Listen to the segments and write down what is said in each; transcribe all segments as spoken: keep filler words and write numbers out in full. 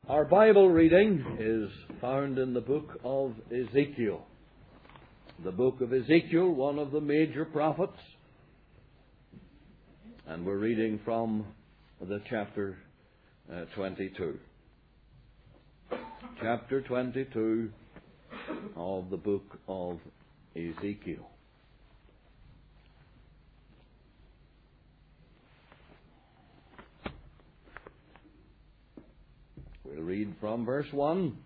Our Bible reading is found in the book of Ezekiel. The book of Ezekiel, one of the major prophets. And we're reading from the chapter uh, twenty-two. Chapter twenty-two of the book of Ezekiel. We'll read from verse one.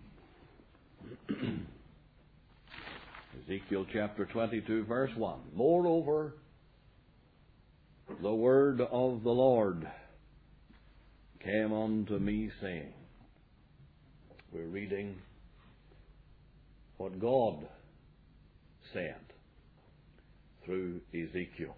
Ezekiel chapter twenty-two, verse one. Moreover, the word of the Lord came unto me, saying. We're reading what God said through Ezekiel.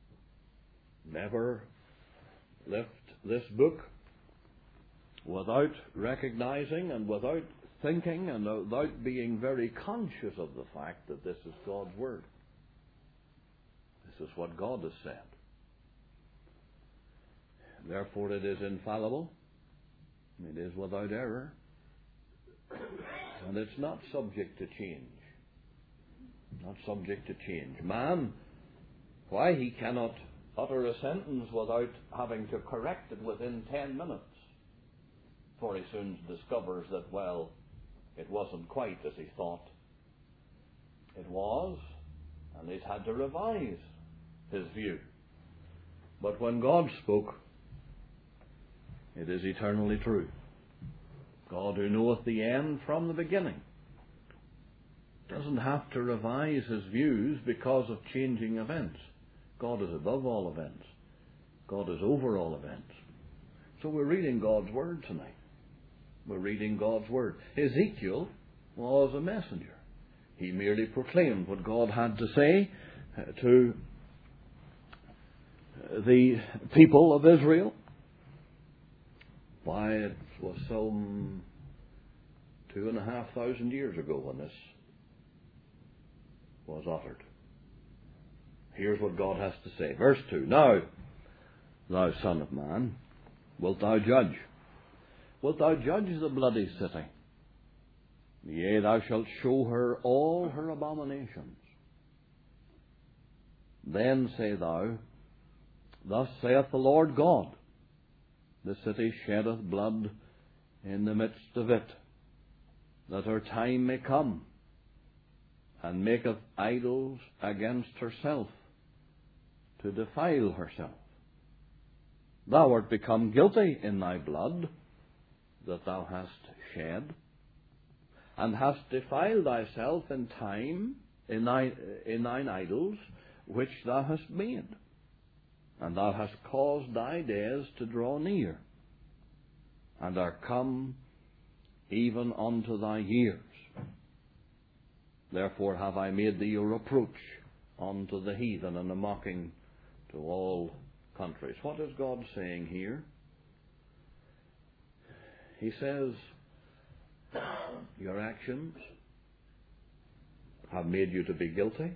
Never lift this book without recognizing and without thinking and without being very conscious of the fact that this is God's Word. This is what God has said. Therefore it is infallible. It is without error. And it's not subject to change. Not subject to change. Man, why he cannot utter a sentence without having to correct it within ten minutes. For he soon discovers that, well, it wasn't quite as he thought it was, and he's had to revise his view. But when God spoke, it is eternally true. God, who knoweth the end from the beginning, doesn't have to revise his views because of changing events. God is above all events. God is over all events. So we're reading God's Word tonight. We're reading God's Word. Ezekiel was a messenger. He merely proclaimed what God had to say to the people of Israel. Why, it was some two and a half thousand years ago when this was uttered. Here's what God has to say. Verse two. Now, thou son of man, wilt thou judge? Wilt thou judge the bloody city? Yea, thou shalt show her all her abominations. Then say thou, Thus saith the Lord God, the city sheddeth blood in the midst of it, that her time may come, and maketh idols against herself, to defile herself. Thou art become guilty in thy blood, that thou hast shed, and hast defiled thyself in time in, thy, in thine idols which thou hast made, and thou hast caused thy days to draw near, and are come even unto thy years. Therefore have I made thee a reproach unto the heathen, and a mocking to all countries. What is God saying here? He says, your actions have made you to be guilty,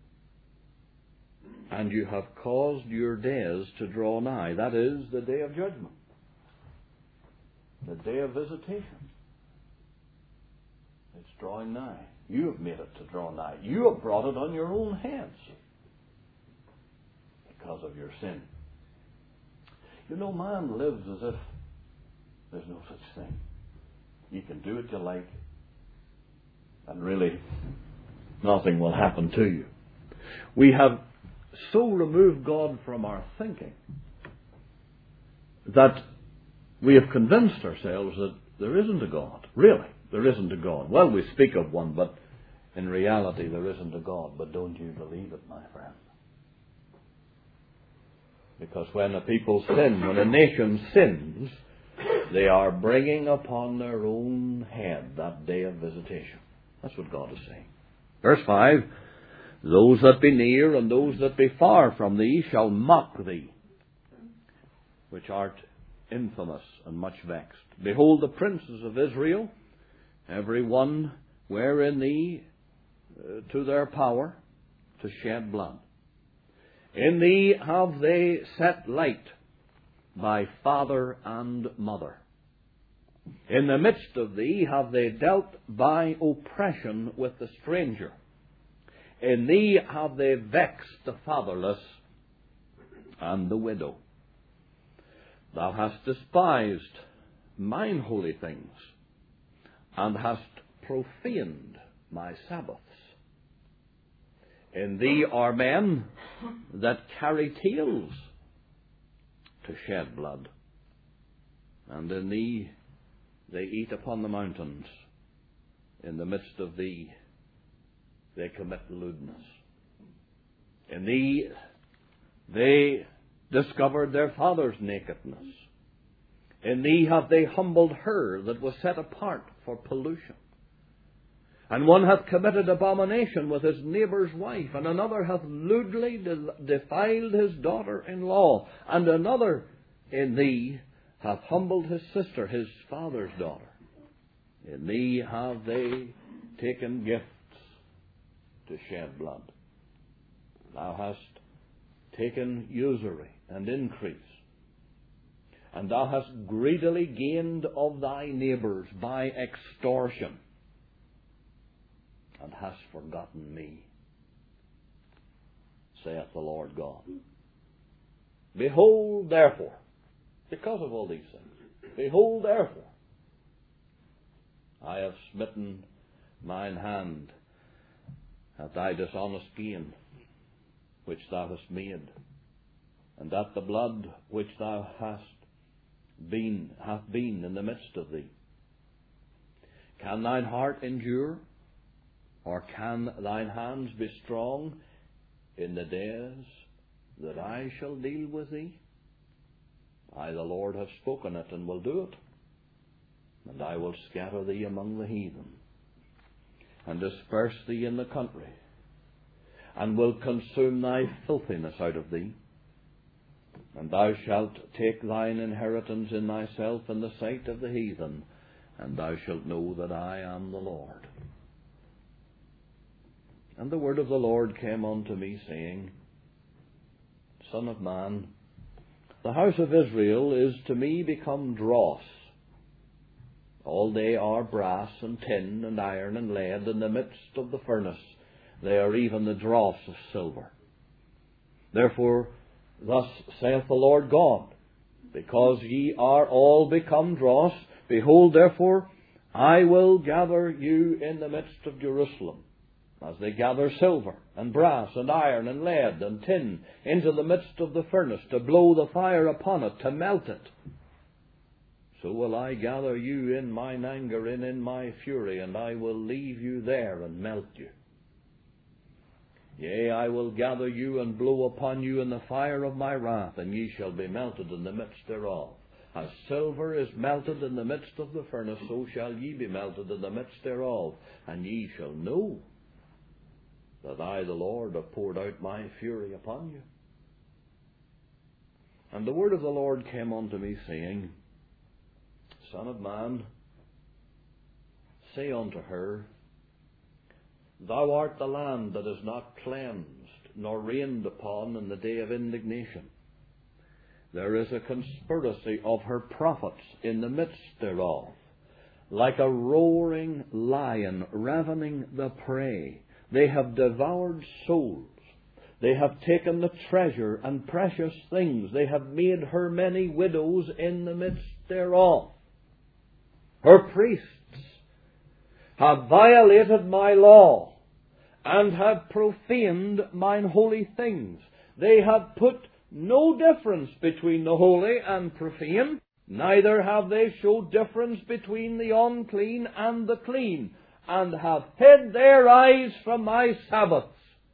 and you have caused your days to draw nigh. That is, the day of judgment, the day of visitation. It's drawing nigh. You have made it to draw nigh. You have brought it on your own heads because of your sin. You know, man lives as if there's no such thing. You can do what you like, and really nothing will happen to you. We have so removed God from our thinking that we have convinced ourselves that there isn't a God. Really, there isn't a God. Well, we speak of one, but in reality there isn't a God. But don't you believe it, my friend? Because when a people sin, when a nation sins, they are bringing upon their own head that day of visitation. That's what God is saying. Verse five, those that be near and those that be far from thee shall mock thee, which art infamous and much vexed. Behold, the princes of Israel, every one were in thee uh, to their power to shed blood. In thee have they set light by father and mother, In the midst of thee have they dealt by oppression with the stranger. In thee have they vexed the fatherless and the widow. Thou hast despised mine holy things, and hast profaned my Sabbaths. In thee are men that carry tales to shed blood, and in thee they eat upon the mountains. In the midst of thee they commit lewdness. In thee they discovered their father's nakedness. In thee have they humbled her that was set apart for pollution. And one hath committed abomination with his neighbour's wife, and another hath lewdly defiled his daughter-in-law, and another in thee hath humbled his sister, his father's daughter. In thee have they taken gifts to shed blood. Thou hast taken usury and increase, and thou hast greedily gained of thy neighbours by extortion, and hast forgotten me, saith the Lord God. Behold, therefore, because of all these things, behold, therefore, I have smitten mine hand at thy dishonest gain, which thou hast made, and at the blood which thou hast been, hath been in the midst of thee. Can thine heart endure? Or can thine hands be strong in the days that I shall deal with thee? I, the Lord, have spoken it, and will do it. And I will scatter thee among the heathen, and disperse thee in the country, and will consume thy filthiness out of thee. And thou shalt take thine inheritance in thyself in the sight of the heathen, and thou shalt know that I am the Lord. And the word of the Lord came unto me, saying, Son of man, the house of Israel is to me become dross. All they are brass and tin and iron and lead in the midst of the furnace. They are even the dross of silver. Therefore, thus saith the Lord God, because ye are all become dross, behold, therefore, I will gather you in the midst of Jerusalem, as they gather silver and brass and iron and lead and tin into the midst of the furnace, to blow the fire upon it, to melt it. So will I gather you in mine anger and in my fury, and I will leave you there and melt you. Yea, I will gather you and blow upon you in the fire of my wrath, and ye shall be melted in the midst thereof. As silver is melted in the midst of the furnace, so shall ye be melted in the midst thereof, and ye shall know that I, the Lord, have poured out my fury upon you. And the word of the Lord came unto me, saying, Son of man, say unto her, Thou art the land that is not cleansed, nor rained upon in the day of indignation. There is a conspiracy of her prophets in the midst thereof, like a roaring lion ravening the prey. They have devoured souls. They have taken the treasure and precious things. They have made her many widows in the midst thereof. Her priests have violated my law, and have profaned mine holy things. They have put no difference between the holy and profane, neither have they showed difference between the unclean and the clean, and have hid their eyes from my Sabbaths.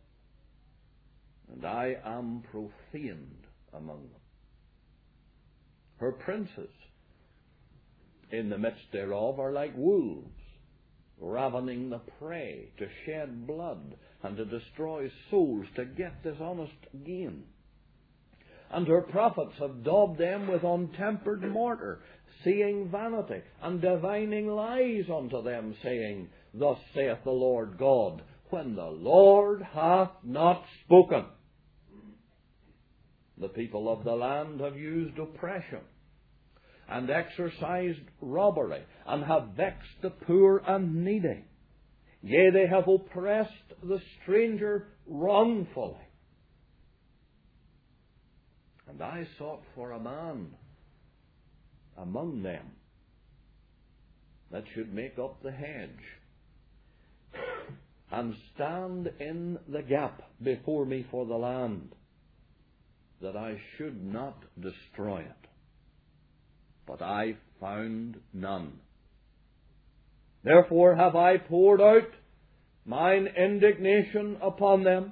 And I am profaned among them. Her princes in the midst thereof are like wolves, ravening the prey, to shed blood, and to destroy souls, to get dishonest gain. And her prophets have daubed them with untempered mortar, seeing vanity, and divining lies unto them, saying, Thus saith the Lord God, when the Lord hath not spoken. The people of the land have used oppression, and exercised robbery, and have vexed the poor and needy. Yea, they have oppressed the stranger wrongfully. And I sought for a man among them that should make up the hedge, and stand in the gap before me for the land, that I should not destroy it. But I found none. Therefore have I poured out mine indignation upon them.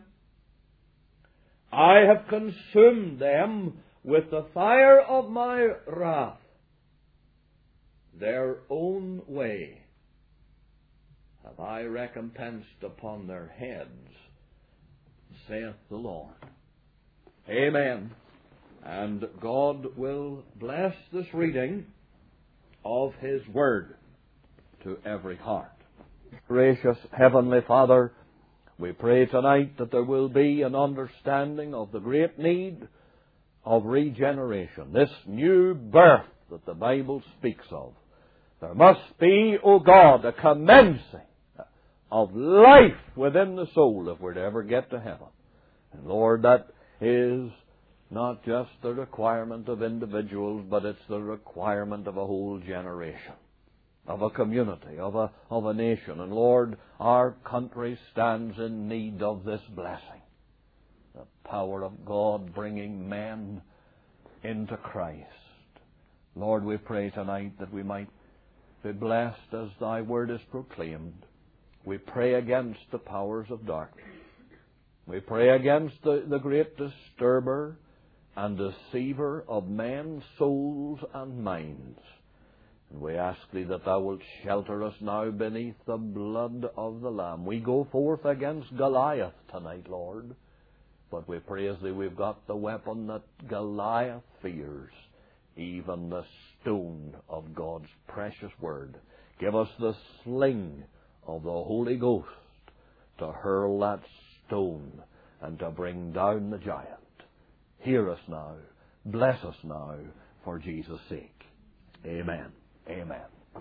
I have consumed them with the fire of my wrath. Their own way have I recompensed upon their heads, saith the Lord. Amen. And God will bless this reading of His Word to every heart. Gracious Heavenly Father, we pray tonight that there will be an understanding of the great need of regeneration, this new birth that the Bible speaks of. There must be, O God, a commencing of life within the soul if we're to ever get to heaven. And Lord, that is not just the requirement of individuals, but it's the requirement of a whole generation, of a community, of a, of a nation. And Lord, our country stands in need of this blessing. The power of God bringing men into Christ. Lord, we pray tonight that we might be blessed as Thy Word is proclaimed. We pray against the powers of darkness. We pray against the, the great disturber and deceiver of men's souls and minds. And we ask Thee that Thou wilt shelter us now beneath the blood of the Lamb. We go forth against Goliath tonight, Lord. But we praise Thee, we've got the weapon that Goliath fears, even the stone of God's precious Word. Give us the sling of the Holy Ghost to hurl that stone and to bring down the giant. Hear us now. Bless us now for Jesus' sake. Amen. Amen.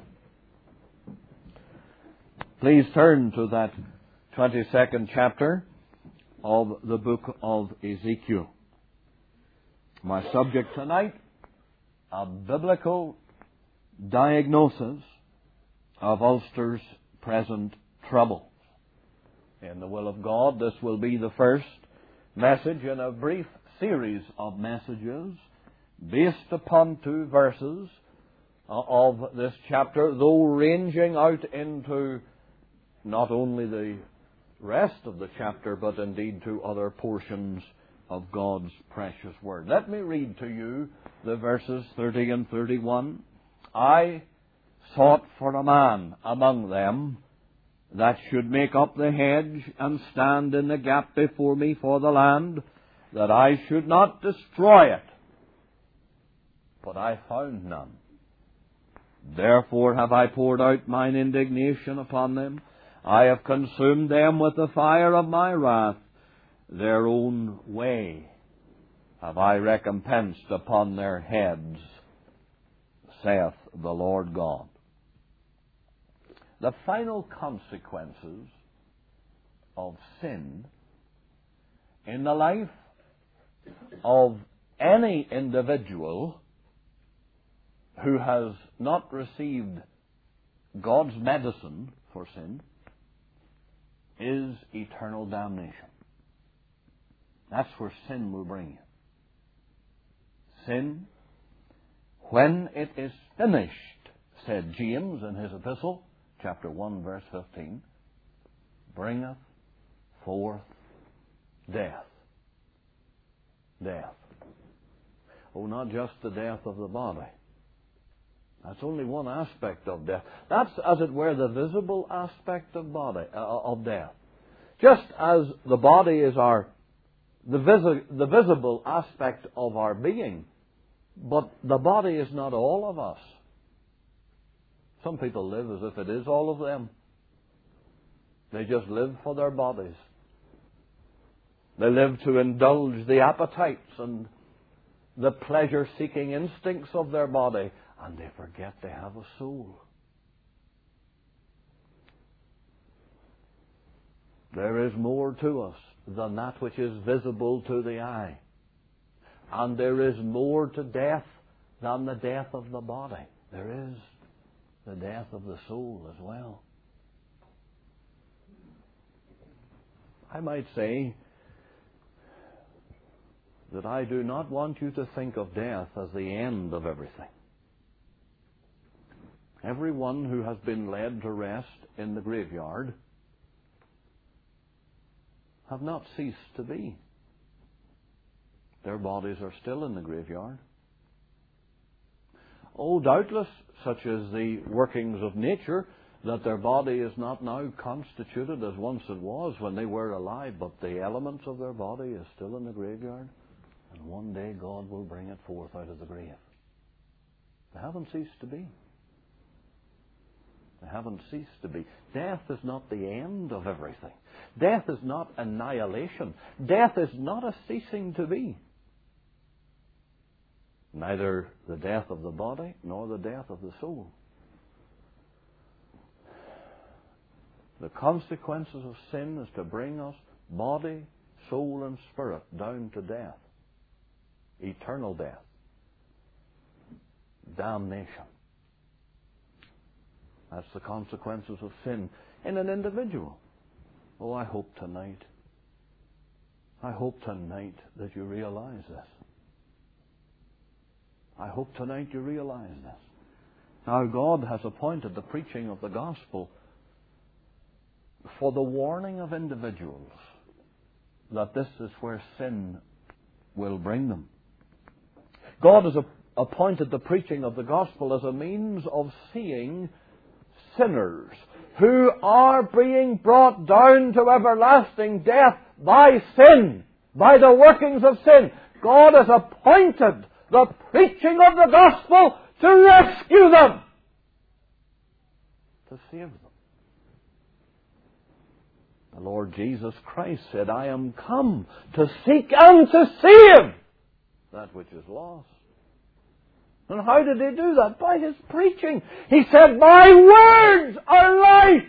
Please turn to that twenty-second chapter of the book of Ezekiel. My subject tonight, a biblical diagnosis of Ulster's present troubles. In the will of God, this will be the first message in a brief series of messages based upon two verses of this chapter, though ranging out into not only the rest of the chapter, but indeed to other portions of God's precious Word. Let me read to you the verses thirty and thirty-one. I sought for a man among them that should make up the hedge and stand in the gap before me for the land, that I should not destroy it. But I found none. Therefore have I poured out mine indignation upon them. I have consumed them with the fire of my wrath. Their own way have I recompensed upon their heads, saith the Lord God. The final consequences of sin in the life of any individual who has not received God's medicine for sin is eternal damnation. That's where sin will bring you. Sin, when it is finished, said James in his epistle, chapter one, verse fifteen, bringeth forth death. Death. Oh, not just the death of the body. That's only one aspect of death. That's, as it were, the visible aspect of body uh, of death. Just as the body is our the, visi- the visible aspect of our being, but the body is not all of us. Some people live as if it is all of them. They just live for their bodies. They live to indulge the appetites and the pleasure-seeking instincts of their body, and they forget they have a soul. There is more to us than that which is visible to the eye. And there is more to death than the death of the body. There is the death of the soul as well. I might say that I do not want you to think of death as the end of everything. Everyone who has been laid to rest in the graveyard have not ceased to be. Their bodies are still in the graveyard. Oh, doubtless, such is the workings of nature, that their body is not now constituted as once it was when they were alive, but the elements of their body is still in the graveyard, and one day God will bring it forth out of the grave. They haven't ceased to be. They haven't ceased to be. Death is not the end of everything. Death is not annihilation. Death is not a ceasing to be. Neither the death of the body nor the death of the soul. The consequences of sin is to bring us, body, soul, and spirit, down to death. Eternal death. Damnation. That's the consequences of sin in an individual. Oh, I hope tonight, I hope tonight that you realize this. I hope tonight you realize this. Now, God has appointed the preaching of the gospel for the warning of individuals that this is where sin will bring them. God has appointed the preaching of the gospel as a means of seeing sinners who are being brought down to everlasting death by sin, by the workings of sin. God has appointed the preaching of the gospel to rescue them, to save them. The Lord Jesus Christ said, I am come to seek and to save that which is lost. And how did he do that? By his preaching. He said, my words are life.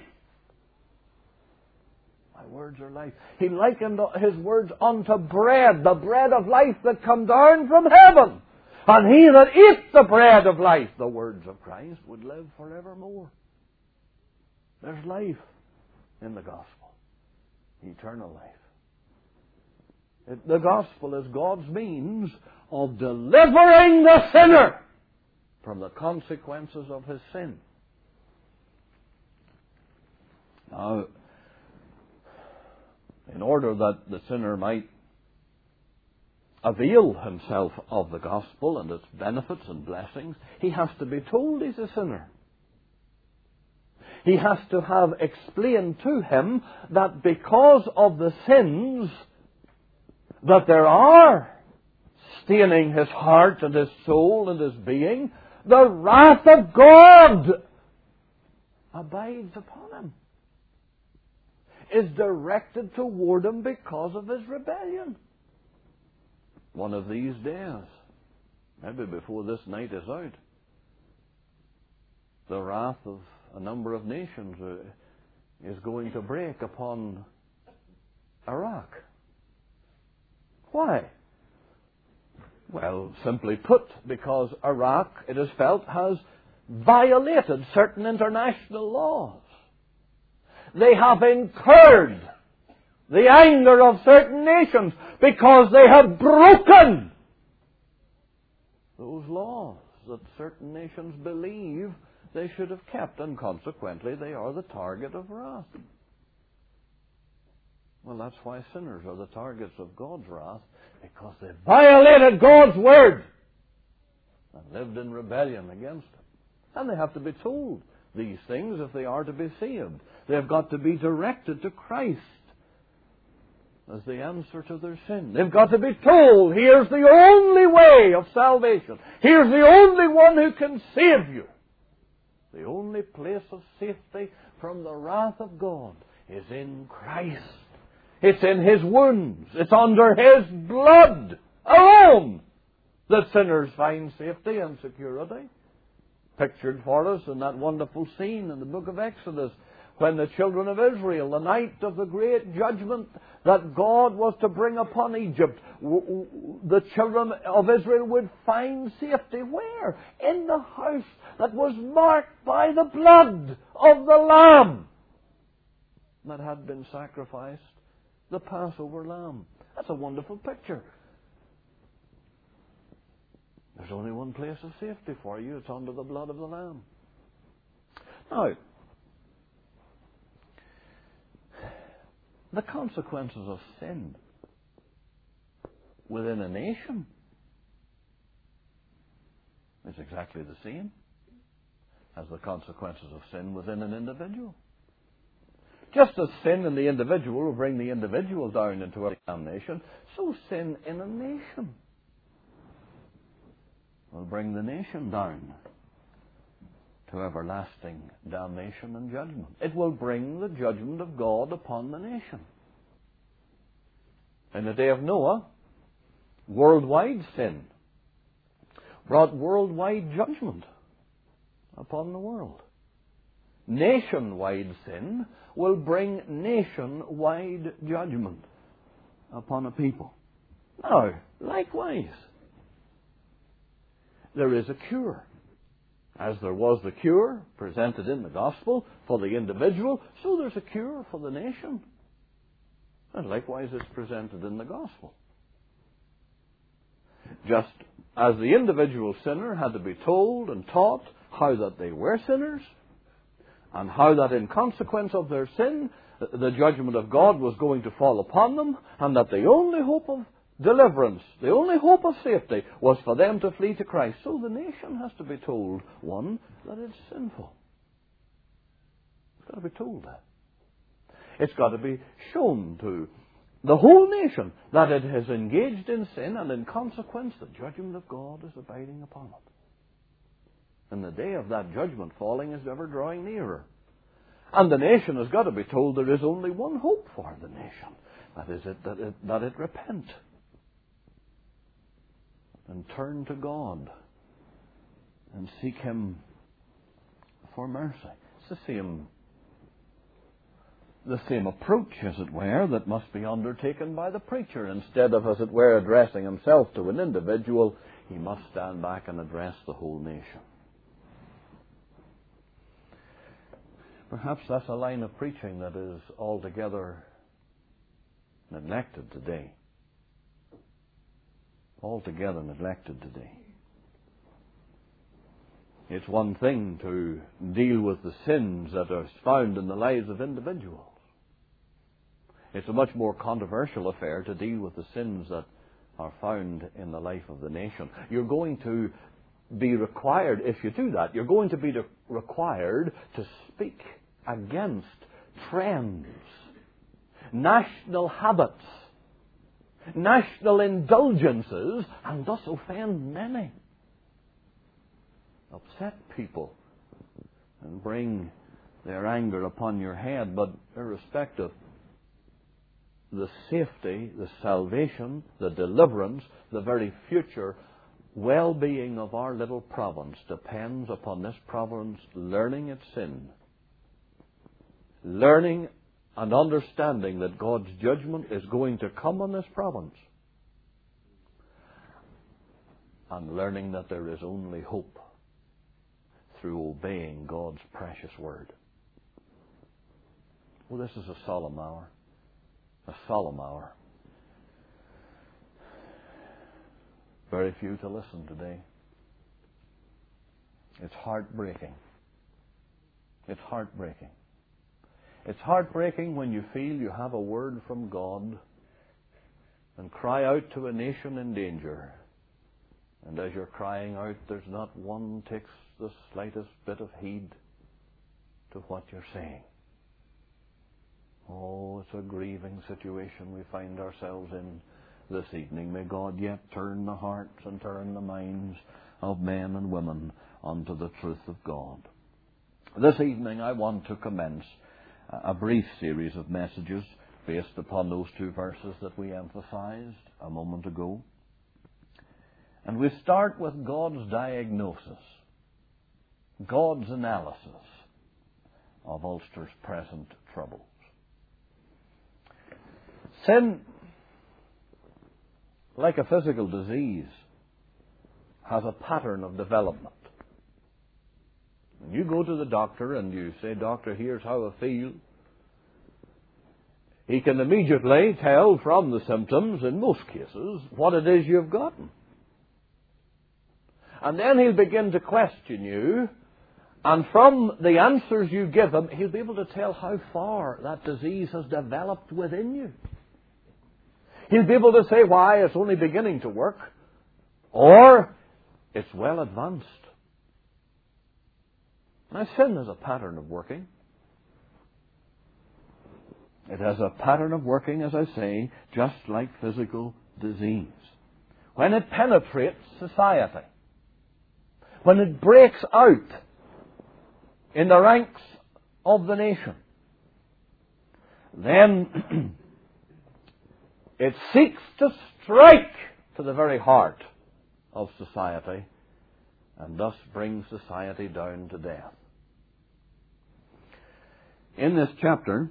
My words are life. He likened his words unto bread, the bread of life that come down from heaven. And he that eats the bread of life, the words of Christ, would live forevermore. There's life in the gospel. Eternal life. It, the gospel is God's means of delivering the sinner from the consequences of his sin. Now, in order that the sinner might avail himself of the gospel and its benefits and blessings, he has to be told he's a sinner. He has to have explained to him that because of the sins that there are staining his heart and his soul and his being, the wrath of God abides upon him, is directed toward him because of his rebellion. One of these days, maybe before this night is out, the wrath of a number of nations uh, is going to break upon Iraq. Why? Well, simply put, because Iraq, it is felt, has violated certain international laws. They have incurred the anger of certain nations because they have broken those laws that certain nations believe they should have kept, and consequently they are the target of wrath. Well, that's why sinners are the targets of God's wrath, because they violated God's word and lived in rebellion against it. And they have to be told these things if they are to be saved. They've got to be directed to Christ as the answer to their sin. They've got to be told, here's the only way of salvation. Here's the only one who can save you. The only place of safety from the wrath of God is in Christ. It's in His wounds. It's under His blood alone that sinners find safety and security. pictured for us in that wonderful scene in the book of Exodus, when the children of Israel, the night of the great judgment that God was to bring upon Egypt, the children of Israel would find safety where? In the house that was marked by the blood of the Lamb that had been sacrificed, the Passover Lamb. That's a wonderful picture. There's only one place of safety for you. It's under the blood of the Lamb. Now, the consequences of sin within a nation is exactly the same as the consequences of sin within an individual. Just as sin in the individual will bring the individual down into a damnation, so sin in a nation will bring the nation down to everlasting damnation and judgment. It will bring the judgment of God upon the nation. In the day of Noah, worldwide sin brought worldwide judgment upon the world. Nationwide sin will bring nationwide judgment upon a people. Now, likewise, there is a cure. As there was the cure presented in the gospel for the individual, so there's a cure for the nation. And likewise it's presented in the gospel. Just as the individual sinner had to be told and taught how that they were sinners, and how that in consequence of their sin, the judgment of God was going to fall upon them, and that the only hope of deliverance, the only hope of safety, was for them to flee to Christ. So the nation has to be told, one, that it's sinful. It's got to be told that. It's got to be shown to the whole nation that it has engaged in sin, and in consequence the judgment of God is abiding upon it. And the day of that judgment falling is ever drawing nearer. And the nation has got to be told there is only one hope for the nation. That is it, that it, that it repent and turn to God and seek Him for mercy. It's the same, the same approach, as it were, that must be undertaken by the preacher. Instead of, as it were, addressing himself to an individual, he must stand back and address the whole nation. Perhaps that's a line of preaching that is altogether neglected today. Altogether neglected today. It's one thing to deal with the sins that are found in the lives of individuals. It's a much more controversial affair to deal with the sins that are found in the life of the nation. You're going to be required, if you do that, you're going to be required to speak against trends, national habits, national indulgences, and thus offend many, upset people, and bring their anger upon your head. But irrespective, the safety, the salvation, the deliverance, the very future well-being of our little province depends upon this province learning its sin, learning and understanding that God's judgment is going to come on this province, and learning that there is only hope through obeying God's precious word. Well, this is a solemn hour. A solemn hour. Very few to listen today. It's heartbreaking. It's heartbreaking. It's heartbreaking when you feel you have a word from God and cry out to a nation in danger. And as you're crying out, there's not one takes the slightest bit of heed to what you're saying. Oh, it's a grieving situation we find ourselves in this evening. May God yet turn the hearts and turn the minds of men and women unto the truth of God. This evening I want to commence a brief series of messages based upon those two verses that we emphasized a moment ago. And we start with God's diagnosis God's analysis of Ulster's present troubles. Sin, like a physical disease, has a pattern of development. When you go to the doctor and you say, "Doctor, here's how I feel," he can immediately tell from the symptoms, in most cases, what it is you've gotten. And then he'll begin to question you, and from the answers you give him, he'll be able to tell how far that disease has developed within you. He'll be able to say why it's only beginning to work, or it's well advanced. Now, sin has a pattern of working. It has a pattern of working, as I say, just like physical disease. When it penetrates society, when it breaks out in the ranks of the nation, then it seeks to strike to the very heart of society and thus bring society down to death. In this chapter,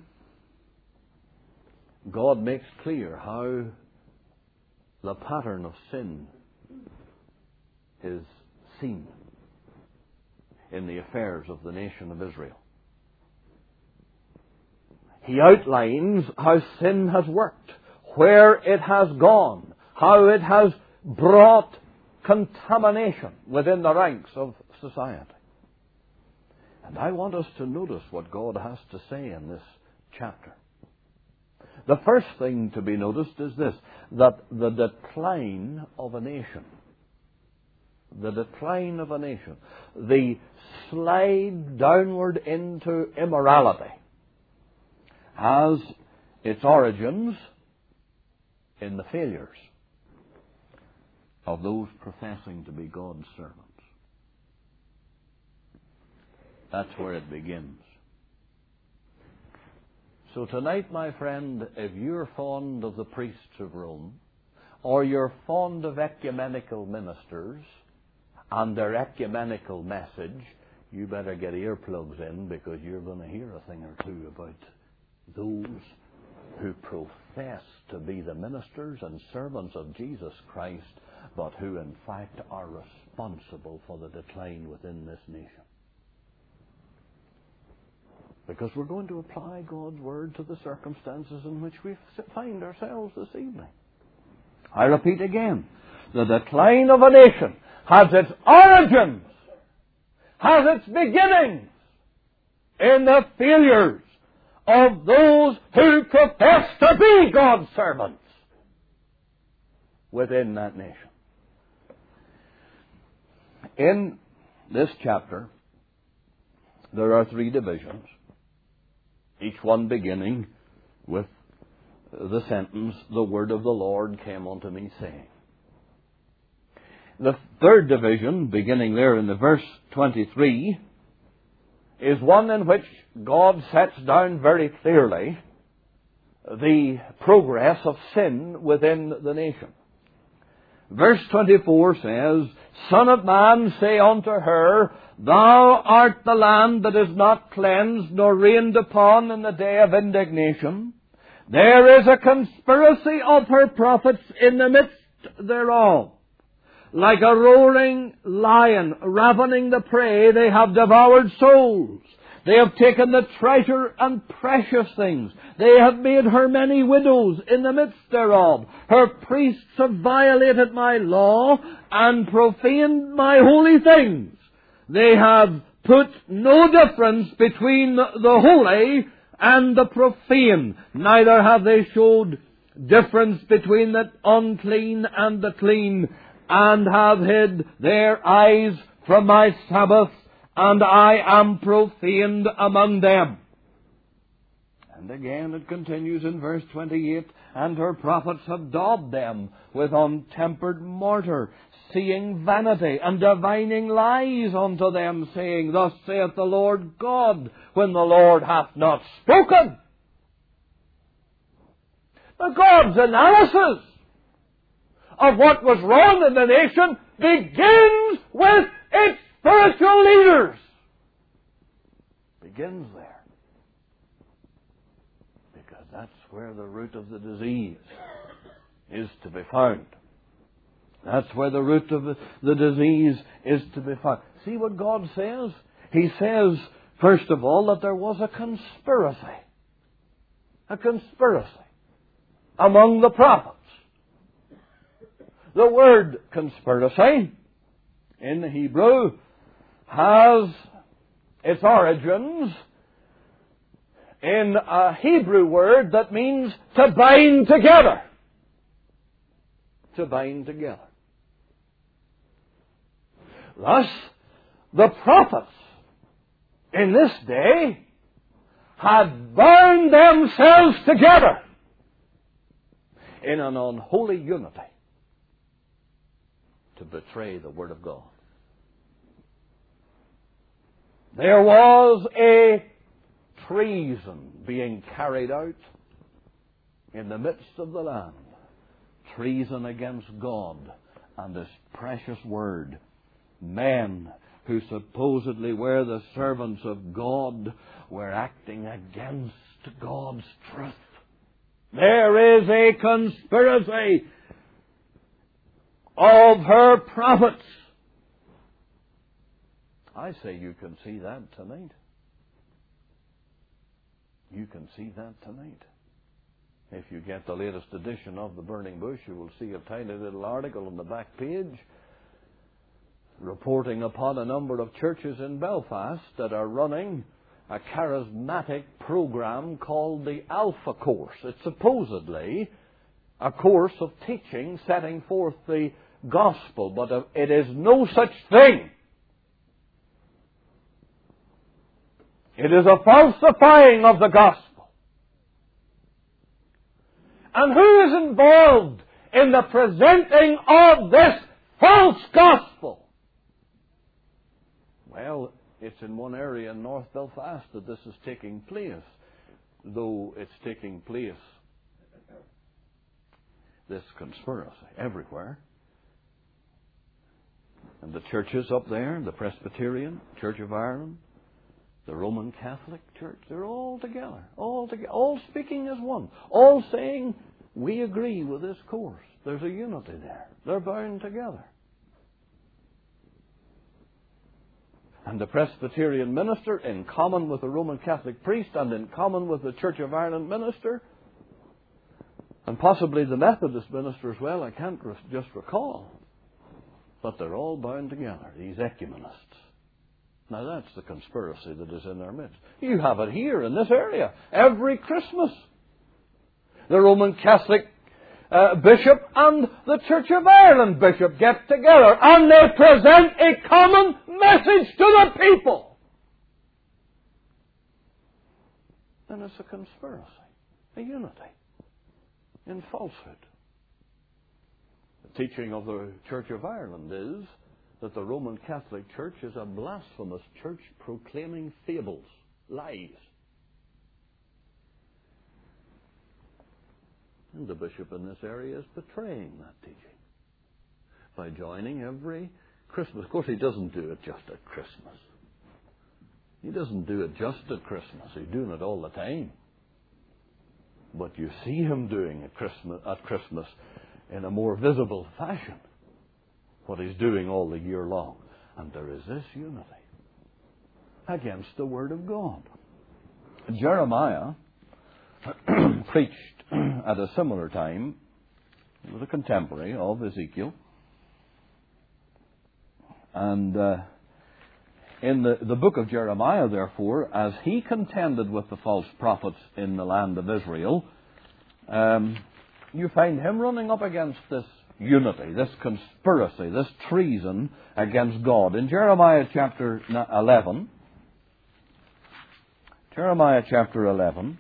God makes clear how the pattern of sin is seen in the affairs of the nation of Israel. He outlines how sin has worked, where it has gone, how it has brought contamination within the ranks of society. And I want us to notice what God has to say in this chapter. The first thing to be noticed is this, that the decline of a nation, the decline of a nation, the slide downward into immorality, has its origins in the failures of those professing to be God's servants. That's where it begins. So tonight, my friend, if you're fond of the priests of Rome, or you're fond of ecumenical ministers and their ecumenical message, you better get earplugs in, because you're going to hear a thing or two about those who profess to be the ministers and servants of Jesus Christ, but who in fact are responsible for the decline within this nation. Because we're going to apply God's Word to the circumstances in which we find ourselves this evening. I repeat again, the decline of a nation has its origins, has its beginnings in the failures of those who profess to be God's servants within that nation. In this chapter, there are three divisions, each one beginning with the sentence, "The word of the Lord came unto me, saying." The third division, beginning there in the verse twenty-three, is one in which God sets down very clearly the progress of sin within the nation. Verse twenty-four says, "Son of man, say unto her, Thou art the land that is not cleansed nor rained upon in the day of indignation. There is a conspiracy of her prophets in the midst thereof. Like a roaring lion ravening the prey, they have devoured souls. They have taken the treasure and precious things. They have made her many widows in the midst thereof. Her priests have violated my law and profaned my holy things. They have put no difference between the holy and the profane. Neither have they showed difference between the unclean and the clean, and have hid their eyes from my Sabbaths, and I am profaned among them." And again it continues in verse twenty-eight, "And her prophets have daubed them with untempered mortar, seeing vanity, and divining lies unto them, saying, Thus saith the Lord God, when the Lord hath not spoken." Now God's analysis of what was wrong in the nation begins with its spiritual leaders. begins there. Because that's where the root of the disease is to be found. That's where the root of the, the disease is to be found. See what God says? He says, first of all, that there was a conspiracy. A conspiracy among the prophets. The word conspiracy in the Hebrew has its origins in a Hebrew word that means to bind together. To bind together. Thus, the prophets in this day had bound themselves together in an unholy unity to betray the Word of God. There was a treason being carried out in the midst of the land. Treason against God and His precious Word. Men who supposedly were the servants of God were acting against God's truth. There is a conspiracy of her prophets. I say you can see that tonight. You can see that tonight. If you get the latest edition of the Burning Bush, you will see a tiny little article on the back page reporting upon a number of churches in Belfast that are running a charismatic program called the Alpha Course. It's supposedly a course of teaching setting forth the gospel, but it is no such thing. It is a falsifying of the gospel. And who is involved in the presenting of this false gospel? Well, it's in one area in North Belfast that this is taking place, though it's taking place, this conspiracy, everywhere. And the churches up there, the Presbyterian, Church of Ireland, the Roman Catholic Church, they're all together, all together, all speaking as one, all saying, we agree with this course. There's a unity there. They're bound together. And the Presbyterian minister, in common with the Roman Catholic priest, and in common with the Church of Ireland minister, and possibly the Methodist minister as well, I can't just recall, but they're all bound together, these ecumenists. Now that's the conspiracy that is in our midst. You have it here in this area, every Christmas. The Roman Catholic uh, bishop and the Church of Ireland bishop get together and they present a common message to the people. And it's a conspiracy, a unity in falsehood. The teaching of the Church of Ireland is that the Roman Catholic Church is a blasphemous church proclaiming fables, lies. And the bishop in this area is betraying that teaching by joining every Christmas. Of course, he doesn't do it just at Christmas. He doesn't do it just at Christmas. He's doing it all the time. But you see him doing it Christmas, at Christmas in a more visible fashion what he's doing all the year long. And there is this unity against the Word of God. Jeremiah preached at a similar time. He was a contemporary of Ezekiel. And uh, in the, the book of Jeremiah, therefore, as he contended with the false prophets in the land of Israel, um, you find him running up against this unity, this conspiracy, this treason against God. In Jeremiah chapter eleven, Jeremiah chapter eleven,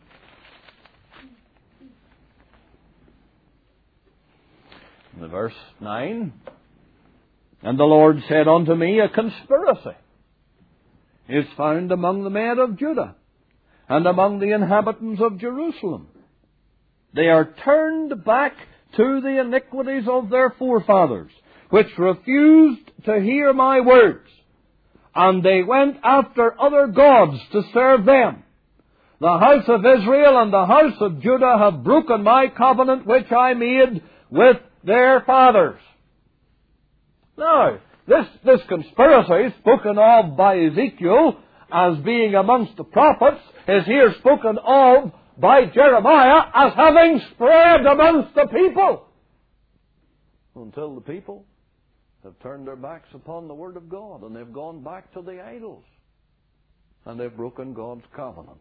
in the verse nine, and the Lord said unto me, a conspiracy is found among the men of Judah and among the inhabitants of Jerusalem. They are turned back to the iniquities of their forefathers, which refused to hear my words, and they went after other gods to serve them. The house of Israel and the house of Judah have broken my covenant which I made with their fathers. Now, this, this conspiracy spoken of by Ezekiel as being amongst the prophets is here spoken of by Jeremiah as having spread amongst the people, until the people have turned their backs upon the Word of God, and they've gone back to the idols, and they've broken God's covenant.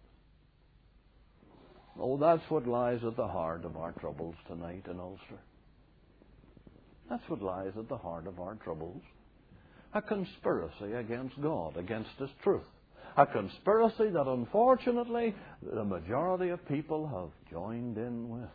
Oh, that's what lies at the heart of our troubles tonight in Ulster. That's what lies at the heart of our troubles. A conspiracy against God, against His truth. A conspiracy that, unfortunately, the majority of people have joined in with,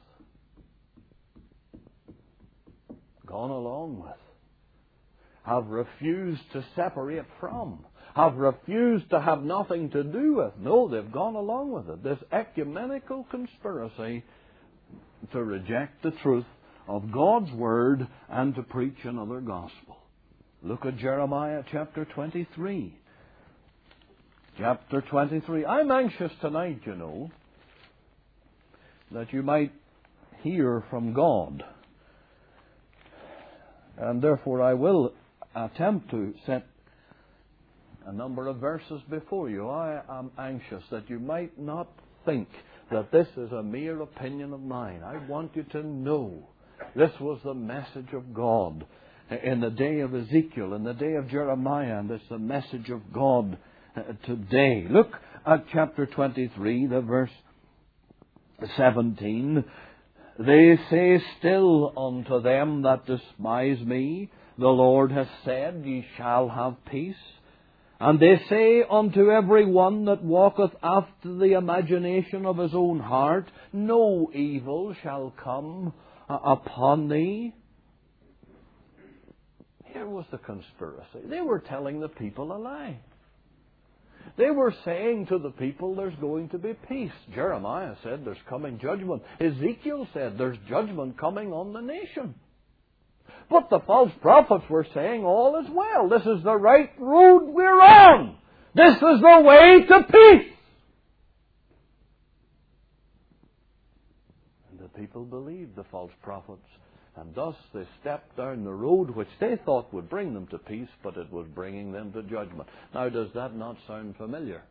gone along with, have refused to separate from, have refused to have nothing to do with. No, they've gone along with it. This ecumenical conspiracy to reject the truth of God's Word and to preach another gospel. Look at Jeremiah chapter twenty-three. Chapter twenty-three. I'm anxious tonight, you know, that you might hear from God. And therefore I will attempt to set a number of verses before you. I am anxious that you might not think that this is a mere opinion of mine. I want you to know this was the message of God in the day of Ezekiel, in the day of Jeremiah, and it's the message of God today. Look at chapter twenty-three, the verse seventeen. They say still unto them that despise me, the Lord hath said, ye shall have peace. And they say unto every one that walketh after the imagination of his own heart, no evil shall come upon thee. Here was the conspiracy. They were telling the people a lie. They were saying to the people, there's going to be peace. Jeremiah said there's coming judgment. Ezekiel said there's judgment coming on the nation. But the false prophets were saying all is well. This is the right road we're on. This is the way to peace. And the people believed the false prophets. And thus they stepped down the road which they thought would bring them to peace, but it was bringing them to judgment. Now, does that not sound familiar?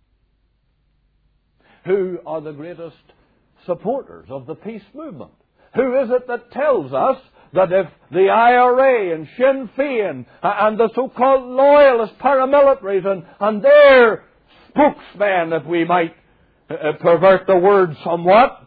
Who are the greatest supporters of the peace movement? Who is it that tells us that if the I R A and Sinn Féin and the so-called loyalist paramilitaries and, and their spokesmen, if we might uh, pervert the word somewhat,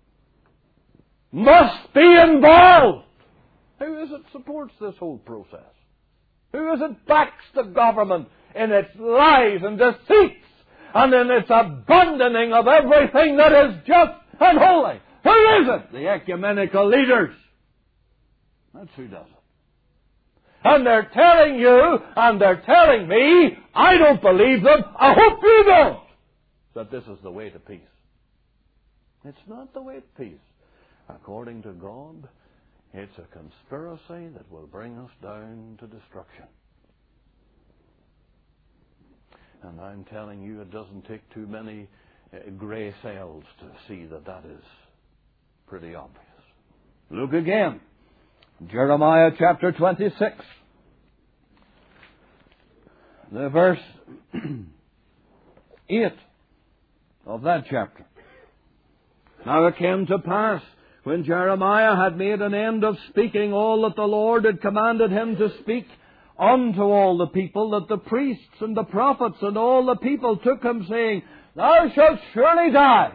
must be involved? Who is it supports this whole process? Who is it backs the government in its lies and deceits and in its abandoning of everything that is just and holy? Who is it? The ecumenical leaders. That's who does it. And they're telling you, and they're telling me, I don't believe them, I hope you don't, that this is the way to peace. It's not the way to peace. According to God, it's a conspiracy that will bring us down to destruction. And I'm telling you, it doesn't take too many uh, grey cells to see that that is pretty obvious. Look again. Jeremiah chapter twenty-six. The verse eight of that chapter. Now it came to pass, when Jeremiah had made an end of speaking all that the Lord had commanded him to speak unto all the people, that the priests and the prophets and all the people took him, saying, Thou shalt surely die.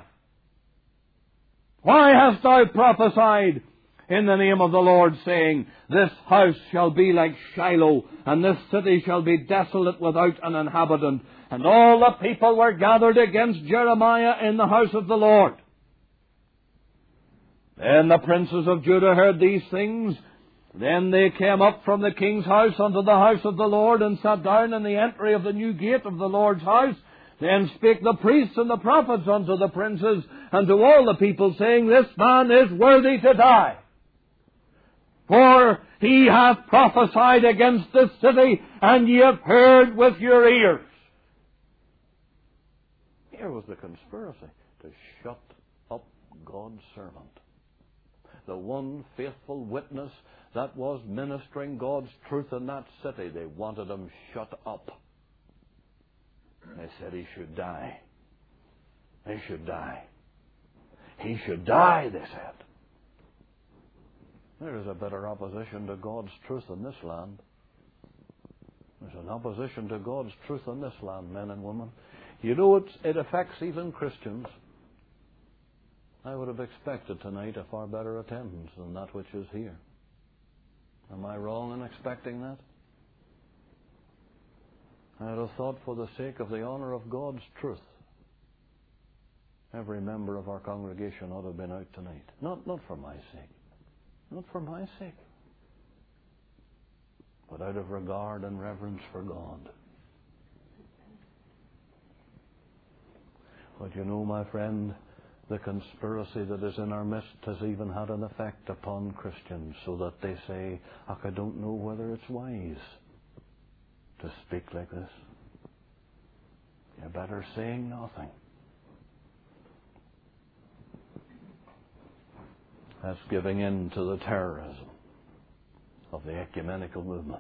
Why hast thou prophesied in the name of the Lord, saying, This house shall be like Shiloh, and this city shall be desolate without an inhabitant? And all the people were gathered against Jeremiah in the house of the Lord. Then the princes of Judah heard these things. Then they came up from the king's house unto the house of the Lord, and sat down in the entry of the new gate of the Lord's house. Then spake the priests and the prophets unto the princes and to all the people, saying, This man is worthy to die. For he hath prophesied against this city, and ye have heard with your ears. Here was the conspiracy to shut up God's servant, the one faithful witness that was ministering God's truth in that city. They wanted him shut up. They said he should die. He should die. He should die, they said. There is a bitter opposition to God's truth in this land. There's an opposition to God's truth in this land, men and women. You know, it's, it affects even Christians. I would have expected tonight a far better attendance than that which is here. Am I wrong in expecting that? I would have thought, for the sake of the honor of God's truth, every member of our congregation ought to have been out tonight. Not, not for my sake. Not for my sake. But out of regard and reverence for God. But you know, my friend, the conspiracy that is in our midst has even had an effect upon Christians, so that they say, I don't know whether it's wise to speak like this. You're better saying nothing. That's giving in to the terrorism of the ecumenical movement.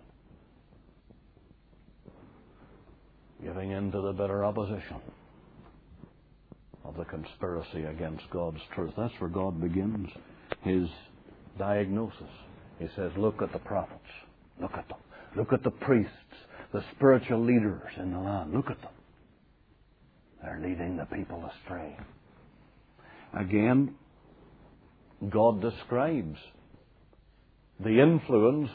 Giving in to the bitter opposition of the conspiracy against God's truth. That's where God begins his diagnosis. He says, look at the prophets. Look at them. Look at the priests, the spiritual leaders in the land. Look at them. They're leading the people astray. Again, God describes the influence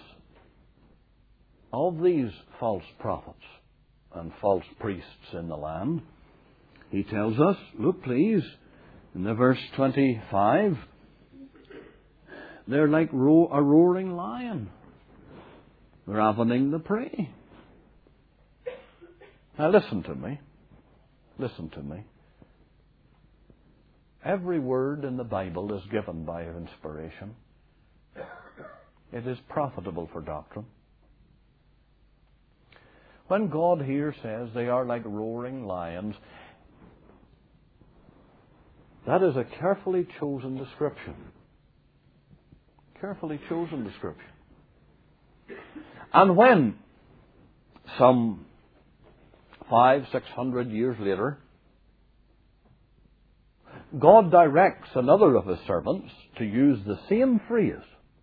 of these false prophets and false priests in the land. He tells us, look please, in the verse twenty-five, they're like ro- a roaring lion, ravening the prey. Now listen to me. Listen to me. Every word in the Bible is given by inspiration. It is profitable for doctrine. When God here says they are like roaring lions, that is a carefully chosen description. Carefully chosen description. And when, some five, six hundred years later, God directs another of his servants to use the same phrase,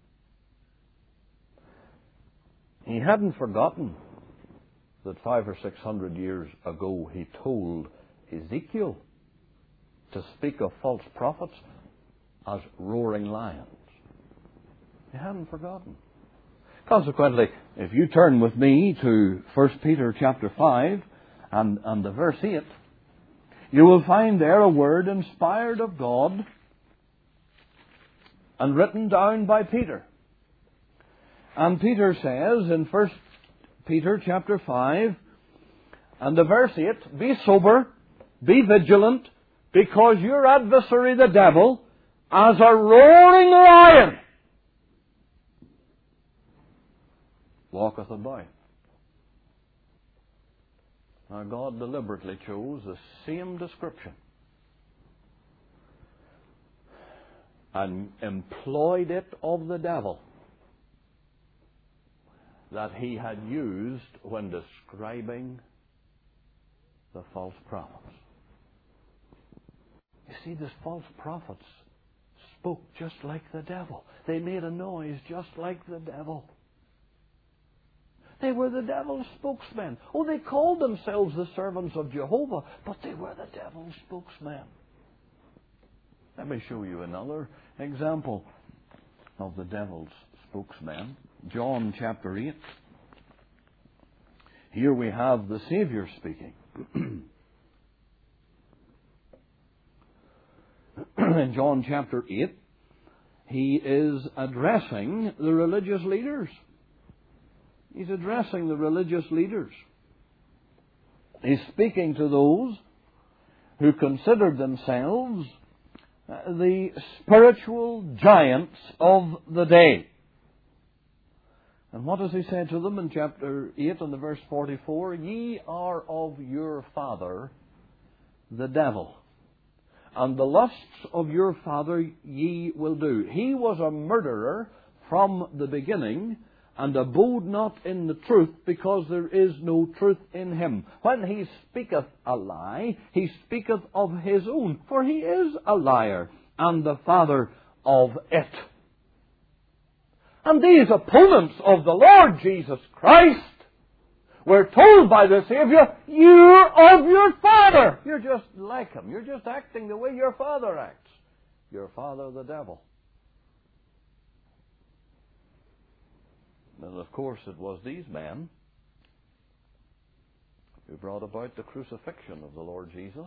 he hadn't forgotten that five or six hundred years ago he told Ezekiel to speak of false prophets as roaring lions. He hadn't forgotten. Consequently, if you turn with me to First Peter chapter five and, and the verse eight, you will find there a word inspired of God and written down by Peter. And Peter says in First Peter chapter five and the verse eight, be sober, be vigilant, because your adversary the devil, as a roaring lion, walketh about. Now God deliberately chose the same description and employed it of the devil that he had used when describing the false prophets. You see, these false prophets spoke just like the devil. They made a noise just like the devil. They were the devil's spokesmen. Oh, they called themselves the servants of Jehovah, but they were the devil's spokesmen. Let me show you another example of the devil's spokesman. John chapter eight. Here we have the Savior speaking. In John chapter eight, he is addressing the religious leaders. He's addressing the religious leaders. He's speaking to those who considered themselves the spiritual giants of the day. And what does he say to them in chapter eight and the verse forty-four? Ye are of your father, the devil, and the lusts of your father ye will do. He was a murderer from the beginning, and abode not in the truth, because there is no truth in him. When he speaketh a lie, he speaketh of his own, for he is a liar, and the father of it. And these opponents of the Lord Jesus Christ were told by the Savior, you're of your father. You're just like him. You're just acting the way your father acts. Your father, the devil. And of course it was these men who brought about the crucifixion of the Lord Jesus,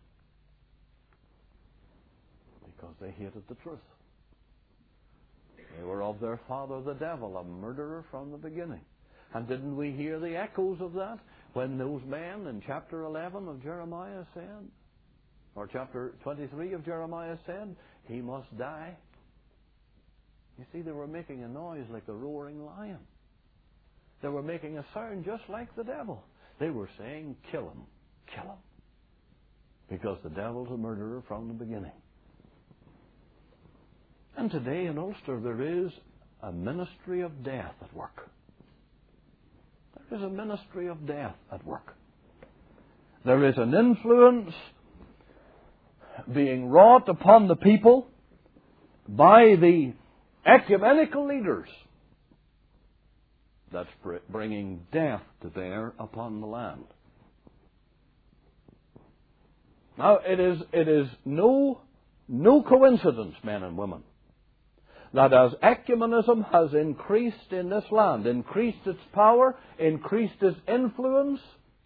because they hated the truth. They were of their father the devil, a murderer from the beginning. And didn't we hear the echoes of that when those men in chapter eleven of Jeremiah said, or chapter twenty-three of Jeremiah said, he must die? You see, they were making a noise like a roaring lion. They were making a sound just like the devil. They were saying, kill him, kill him. Because the devil's a murderer from the beginning. And today in Ulster there is a ministry of death at work. There is a ministry of death at work. There is an influence being wrought upon the people by the ecumenical leaders that's bringing death to bear upon the land. Now, it is, it is no, no coincidence, men and women, that as ecumenism has increased in this land, increased its power, increased its influence,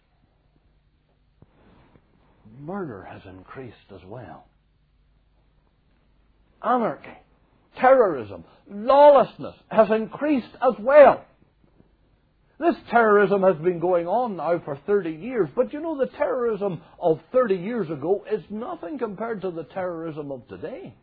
murder has increased as well. Anarchy, terrorism, lawlessness has increased as well. This terrorism has been going on now for thirty years, but you know the terrorism of thirty years ago is nothing compared to the terrorism of today.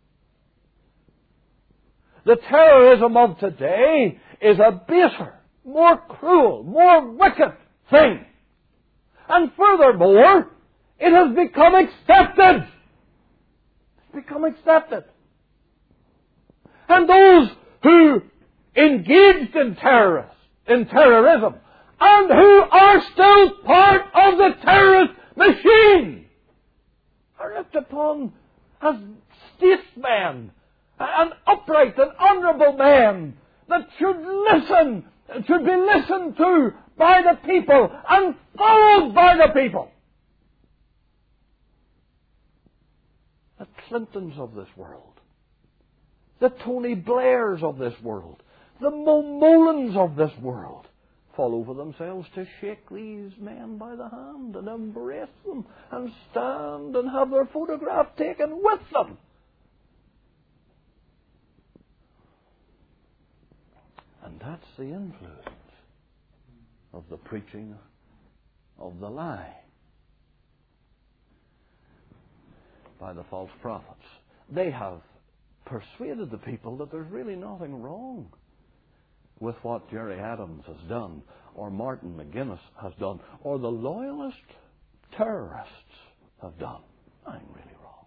The terrorism of today is a baser, more cruel, more wicked thing. And furthermore, it has become accepted. It's become accepted. And those who engaged in terrorists, in terrorism, and who are still part of the terrorist machine, are looked upon as statesmen, an upright and honourable man that should listen, should be listened to by the people and followed by the people. The Clintons of this world, the Tony Blairs of this world, the Mulhollands of this world fall over themselves to shake these men by the hand and embrace them and stand and have their photograph taken with them. And that's the influence of the preaching of the lie by the false prophets. They have persuaded the people that there's really nothing wrong with what Jerry Adams has done, or Martin McGuinness has done, or the loyalist terrorists have done. I'm really wrong.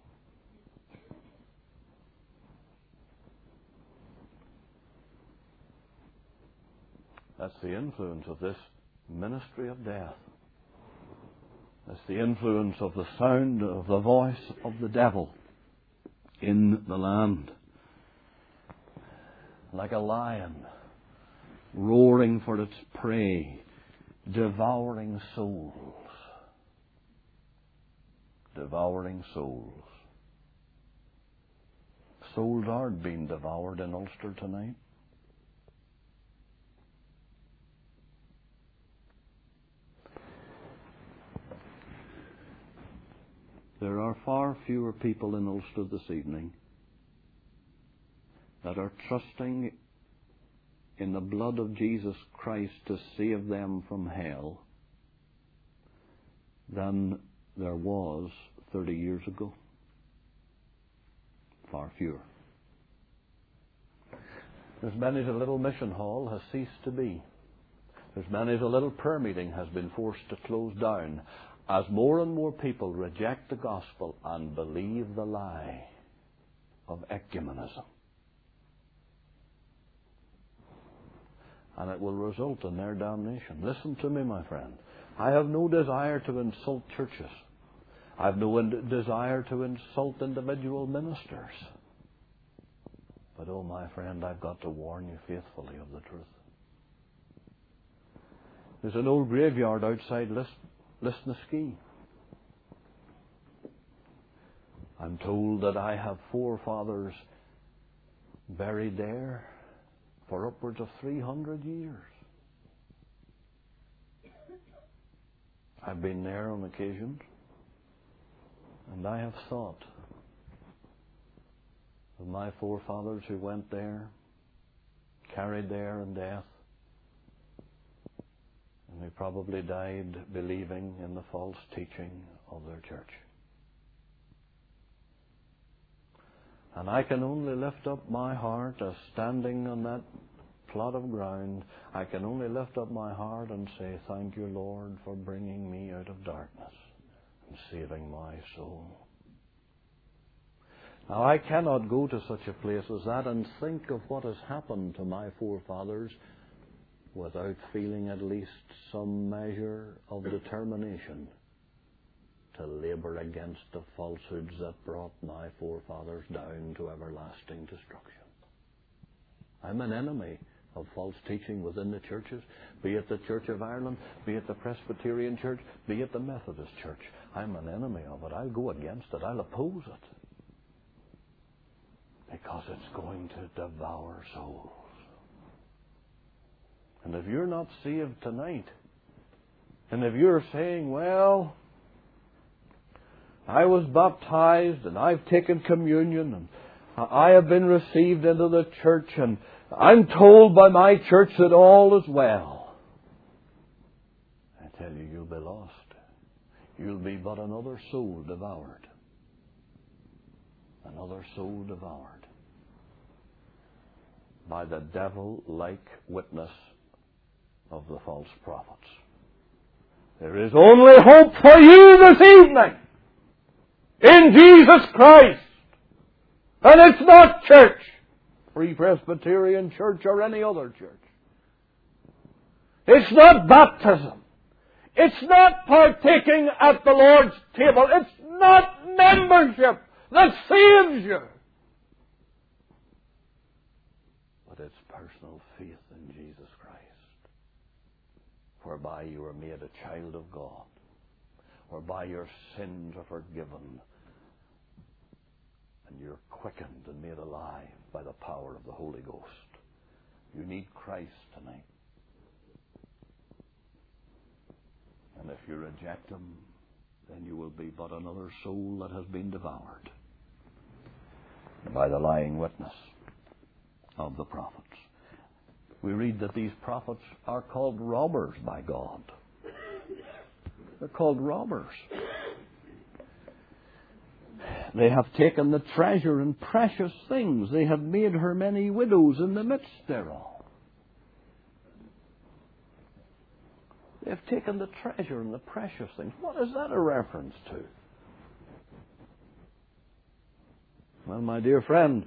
That's the influence of this ministry of death. That's the influence of the sound of the voice of the devil in the land. Like a lion roaring for its prey, devouring souls. Devouring souls. Souls aren't being devoured in Ulster tonight. There are far fewer people in Ulster this evening that are trusting in the blood of Jesus Christ to save them from hell than there was thirty years ago. Far fewer. There's many a little mission hall has ceased to be. There's many a little prayer meeting has been forced to close down as more and more people reject the gospel and believe the lie of ecumenism. And it will result in their damnation. Listen to me, my friend. I have no desire to insult churches. I have no in- desire to insult individual ministers. But, oh, my friend, I've got to warn you faithfully of the truth. There's an old graveyard outside Lis- Lisnaskea. I'm told that I have forefathers buried there for upwards of three hundred years. I've been there on occasion, and I have thought of my forefathers who went there, carried there in death, and who probably died believing in the false teaching of their church. And I can only lift up my heart as standing on that plot of ground. I can only lift up my heart and say, thank you, Lord, for bringing me out of darkness and saving my soul. Now, I cannot go to such a place as that and think of what has happened to my forefathers without feeling at least some measure of determination to labour against the falsehoods that brought my forefathers down to everlasting destruction. I'm an enemy of false teaching within the churches, be it the Church of Ireland, be it the Presbyterian Church, be it the Methodist Church. I'm an enemy of it. I'll go against it. I'll oppose it. Because it's going to devour souls. And if you're not saved tonight, and if you're saying, well, I was baptized and I've taken communion and I have been received into the church and I'm told by my church that all is well, I tell you, you'll be lost. You'll be but another soul devoured. Another soul devoured by the devil-like witness of the false prophets. There is only hope for you this evening in Jesus Christ. And it's not church, Free Presbyterian Church or any other church. It's not baptism. It's not partaking at the Lord's table. It's not membership that saves you. But it's personal faith in Jesus Christ, whereby you are made a child of God, whereby your sins are forgiven, and you're quickened and made alive by the power of the Holy Ghost. You need Christ tonight. And if you reject Him, then you will be but another soul that has been devoured by the lying witness of the prophets. We read that these prophets are called robbers by God. They're called robbers. They have taken the treasure and precious things. They have made her many widows in the midst thereof. They have taken the treasure and the precious things. What is that a reference to? Well, my dear friend,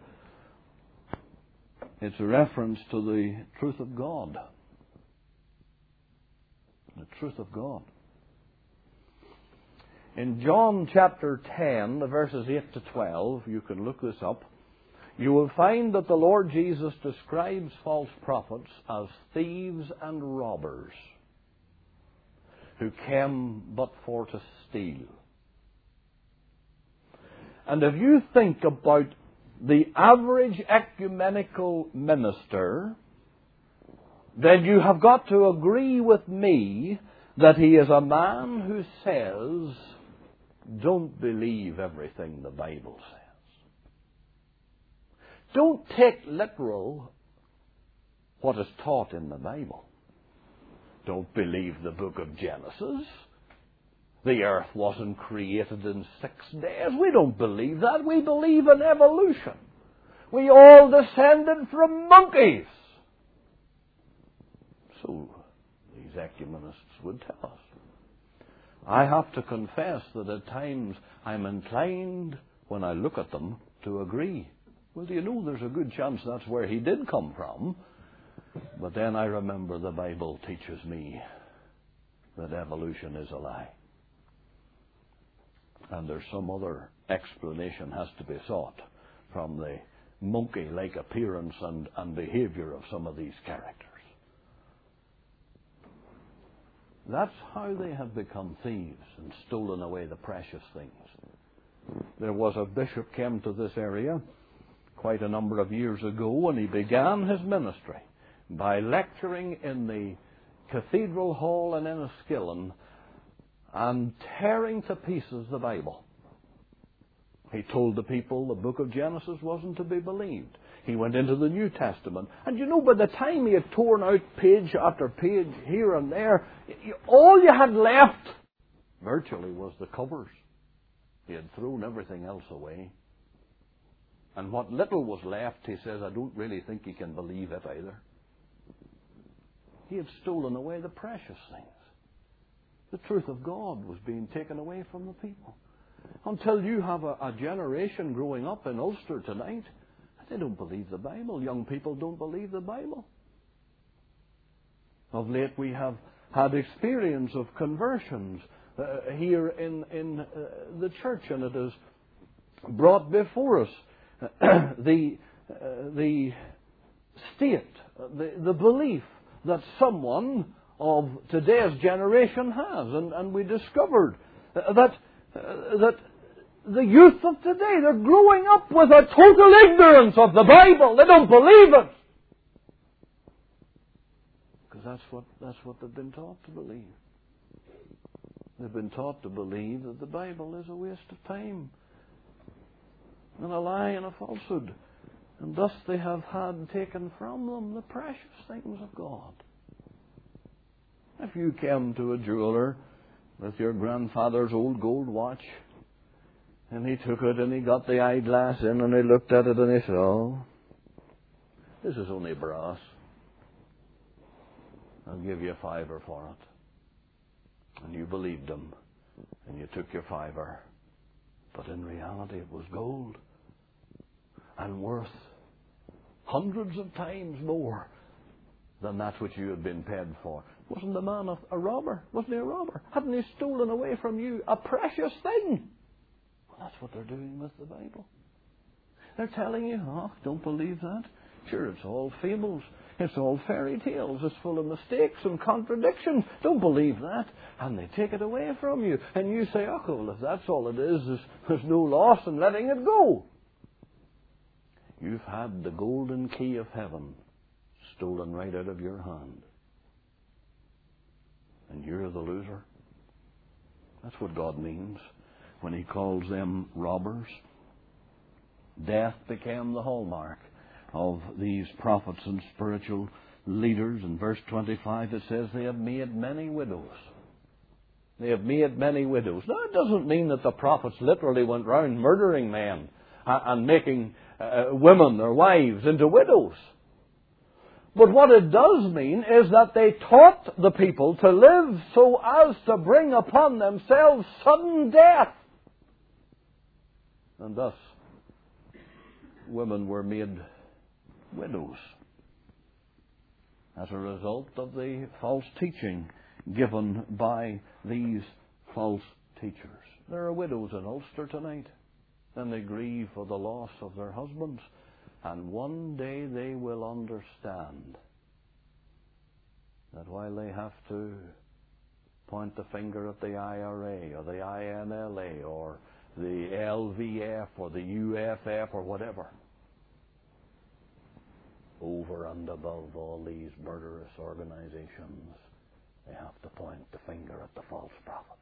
it's a reference to the truth of God. The truth of God. In John chapter ten, the verses eight to twelve, you can look this up, you will find that the Lord Jesus describes false prophets as thieves and robbers who came but for to steal. And if you think about the average ecumenical minister, then you have got to agree with me that he is a man who says, don't believe everything the Bible says. Don't take literal what is taught in the Bible. Don't believe the book of Genesis. The earth wasn't created in six days. We don't believe that. We believe in evolution. We all descended from monkeys. So these ecumenists would tell us. I have to confess that at times I'm inclined, when I look at them, to agree. Well, do you know there's a good chance that's where he did come from? But then I remember the Bible teaches me that evolution is a lie. And there's some other explanation has to be sought from the monkey-like appearance and, and behavior of some of these characters. That's how they have become thieves and stolen away the precious things. There was a bishop came to this area quite a number of years ago, and he began his ministry by lecturing in the cathedral hall in Enniskillen and tearing to pieces the Bible. He told the people the book of Genesis wasn't to be believed. He went into the New Testament. And you know, by the time he had torn out page after page here and there, all you had left virtually was the covers. He had thrown everything else away. And what little was left, he says, I don't really think he can believe it either. He had stolen away the precious things. The truth of God was being taken away from the people. Until you have a, a generation growing up in Ulster tonight, they don't believe the Bible. Young people don't believe the Bible. Of late we have had experience of conversions uh, here in, in uh, the church, and it is brought before us the, uh, the state, the, the belief that someone of today's generation has. And, and we discovered that, uh, that the youth of today, they're growing up with a total ignorance of the Bible. They don't believe it. Because that's what, that's what they've been taught to believe. They've been taught to believe that the Bible is a waste of time and a lie and a falsehood. And thus they have had taken from them the precious things of God. If you came to a jeweler with your grandfather's old gold watch, and he took it and he got the eyeglass in and he looked at it and he said, oh, this is only brass. I'll give you a fiver for it. And you believed him and you took your fiver. But in reality it was gold and worth hundreds of times more than that which you had been paid for. Wasn't the man a, a robber? Wasn't he a robber? Hadn't he stolen away from you a precious thing? Well, that's what they're doing with the Bible. They're telling you, oh, don't believe that. Sure, it's all fables. It's all fairy tales. It's full of mistakes and contradictions. Don't believe that. And they take it away from you. And you say, oh, well, if that's all it is, there's, there's no loss in letting it go. You've had the golden key of heaven stolen right out of your hand. And you're the loser. That's what God means when He calls them robbers. Death became the hallmark of these prophets and spiritual leaders. In verse twenty-five it says they have made many widows. They have made many widows. Now it doesn't mean that the prophets literally went round murdering men and making uh, women, their wives, into widows. But what it does mean is that they taught the people to live so as to bring upon themselves sudden death. And thus, women were made widows as a result of the false teaching given by these false teachers. There are widows in Ulster tonight, and they grieve for the loss of their husbands. And one day they will understand that while they have to point the finger at the I R A or the I N L A or the L V F or the U F F or whatever, over and above all these murderous organizations, they have to point the finger at the false prophets.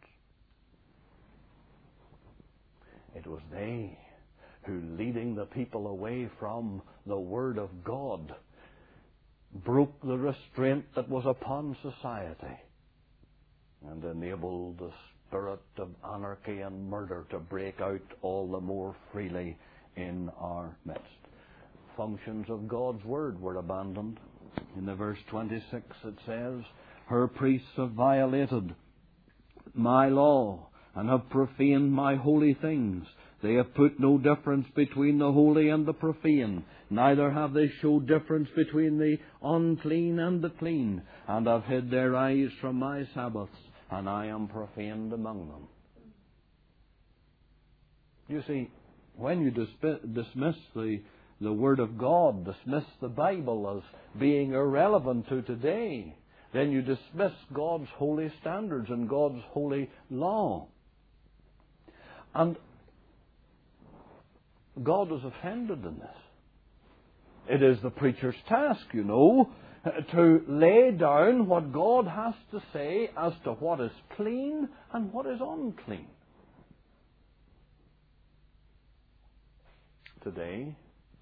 It was they who, leading the people away from the Word of God, broke the restraint that was upon society and enabled the spirit of anarchy and murder to break out all the more freely in our midst. functions of God's Word were abandoned. In the verse twenty-six it says, her priests have violated my law and have profaned my holy things. They have put no difference between the holy and the profane, neither have they showed difference between the unclean and the clean, and have hid their eyes from my Sabbaths, and I am profaned among them. You see, when you disp- dismiss the, the Word of God, dismiss the Bible as being irrelevant to today, then you dismiss God's holy standards and God's holy law. And God is offended in this. It is the preacher's task, you know, to lay down what God has to say as to what is clean and what is unclean. Today,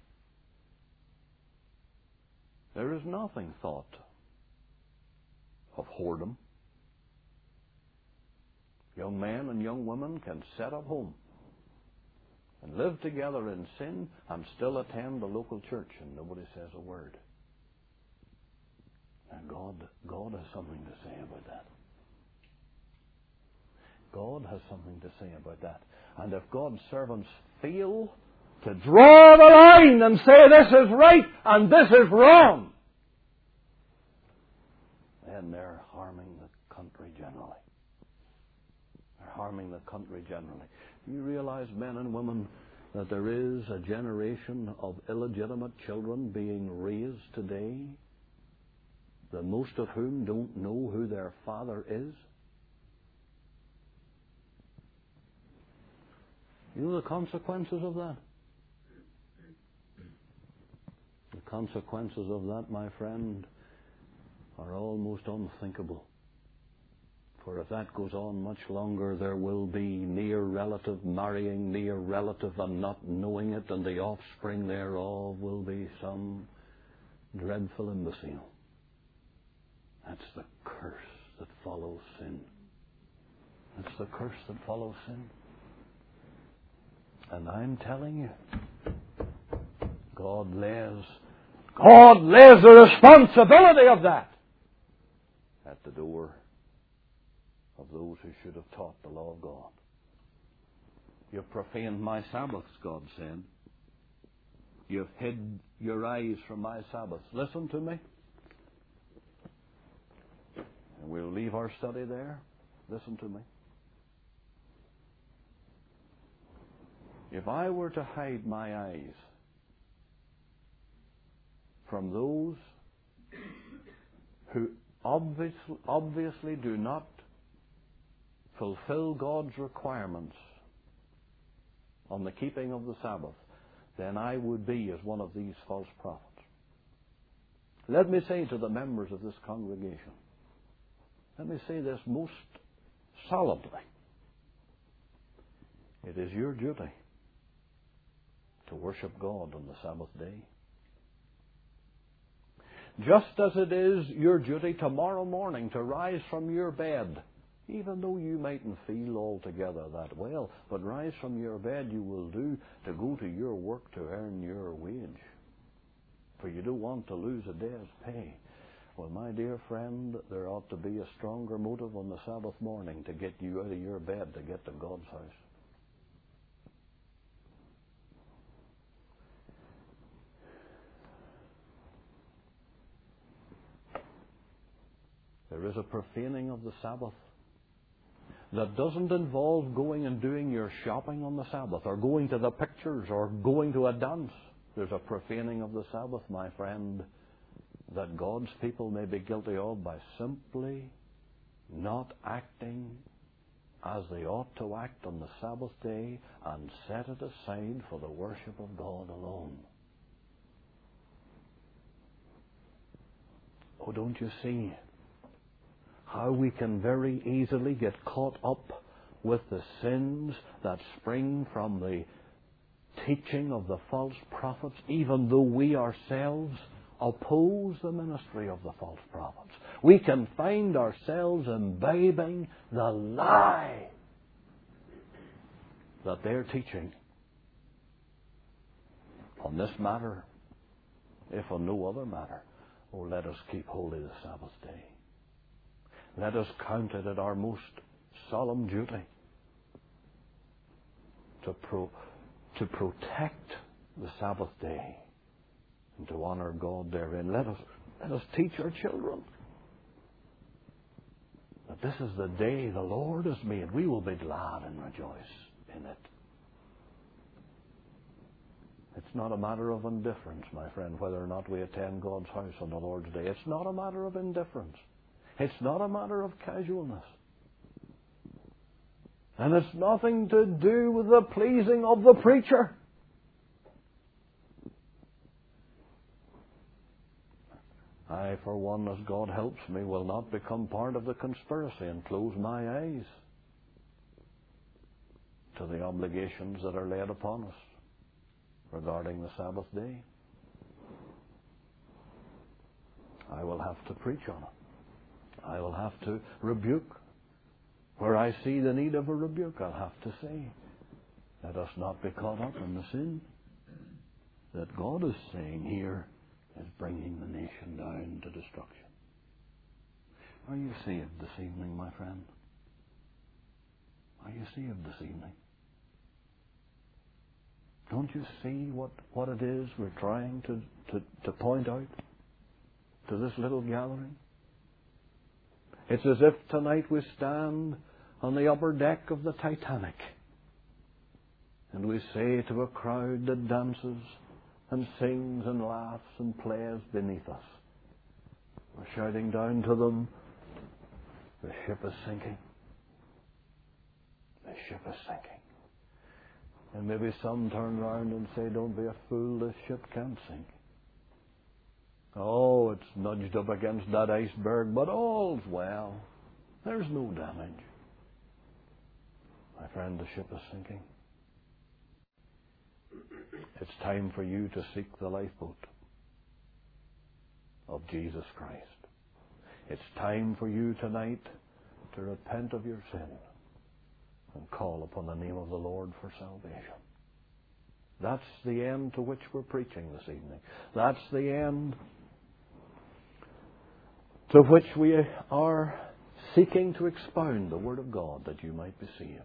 there is nothing thought of whoredom. Young men and young women can set up home and live together in sin and still attend the local church, and nobody says a word. And God, God has something to say about that. God has something to say about that. And if God's servants fail to draw the line and say this is right and this is wrong, then they're harming the country generally. They're harming the country generally. Do you realize, men and women, that there is a generation of illegitimate children being raised today, the most of whom don't know who their father is? You know the consequences of that? The consequences of that, my friend, are almost unthinkable. For if that goes on much longer, there will be near relative marrying near relative and not knowing it, and the offspring thereof will be some dreadful imbecile. That's the curse that follows sin. That's the curse that follows sin. And I'm telling you, God lays, God lays the responsibility of that at the door of those who should have taught the law of God. You've profaned my Sabbaths, God said. You've hid your eyes from my Sabbaths. Listen to me. And we'll leave our study there. Listen to me. If I were to hide my eyes from those who obviously, obviously do not fulfill God's requirements on the keeping of the Sabbath, then I would be as one of these false prophets. Let me say to the members of this congregation, let me say this most solemnly. It is your duty to worship God on the Sabbath day. Just as it is your duty tomorrow morning to rise from your bed, even though you mightn't feel altogether that well, but rise from your bed you will do to go to your work to earn your wage. For you don't want to lose a day's pay. Well, my dear friend, there ought to be a stronger motive on the Sabbath morning to get you out of your bed to get to God's house. There is a profaning of the Sabbath that doesn't involve going and doing your shopping on the Sabbath, or going to the pictures, or going to a dance. There's a profaning of the Sabbath, my friend, that God's people may be guilty of by simply not acting as they ought to act on the Sabbath day and set it aside for the worship of God alone. Oh, don't you see how we can very easily get caught up with the sins that spring from the teaching of the false prophets, even though we ourselves oppose the ministry of the false prophets. We can find ourselves imbibing the lie that they're teaching on this matter if on no other matter, oh, let us keep holy the Sabbath day. Let us count it as our most solemn duty to pro, to protect the Sabbath day and to honor God therein. Let us, let us teach our children that this is the day the Lord has made. We will be glad and rejoice in it. It's not a matter of indifference, my friend, whether or not we attend God's house on the Lord's day. It's not a matter of indifference. It's not a matter of casualness. And it's nothing to do with the pleasing of the preacher. I, for one, as God helps me, will not become part of the conspiracy and close my eyes to the obligations that are laid upon us regarding the Sabbath day. I will have to preach on it. I will have to rebuke. Where I see the need of a rebuke, I'll have to say, let us not be caught up in the sin that God is saying here is bringing the nation down to destruction. Are you saved this evening, my friend? Are you saved this evening? Don't you see what, what it is we're trying to, to, to point out to this little gathering? It's as if tonight we stand on the upper deck of the Titanic and we say to a crowd that dances and sings and laughs and plays beneath us, we're shouting down to them, the ship is sinking. The ship is sinking. And maybe some turn round and say, don't be a fool, this ship can't sink. Oh, it's nudged up against that iceberg, but all's well. There's no damage. My friend, the ship is sinking. It's time for you to seek the lifeboat of Jesus Christ. It's time for you tonight to repent of your sin and call upon the name of the Lord for salvation. That's the end to which we're preaching this evening. That's the end to which we are seeking to expound the Word of God, that you might be saved,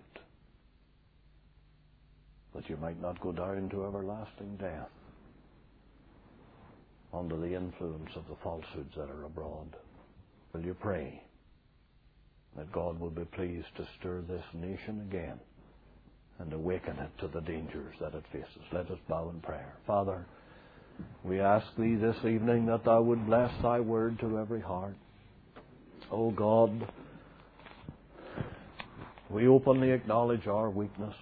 that you might not go down to everlasting death under the influence of the falsehoods that are abroad. Will you pray that God will be pleased to stir this nation again and awaken it to the dangers that it faces? Let us bow in prayer. Father, we ask Thee this evening that Thou would bless Thy Word to every heart. O God, we openly acknowledge our weakness.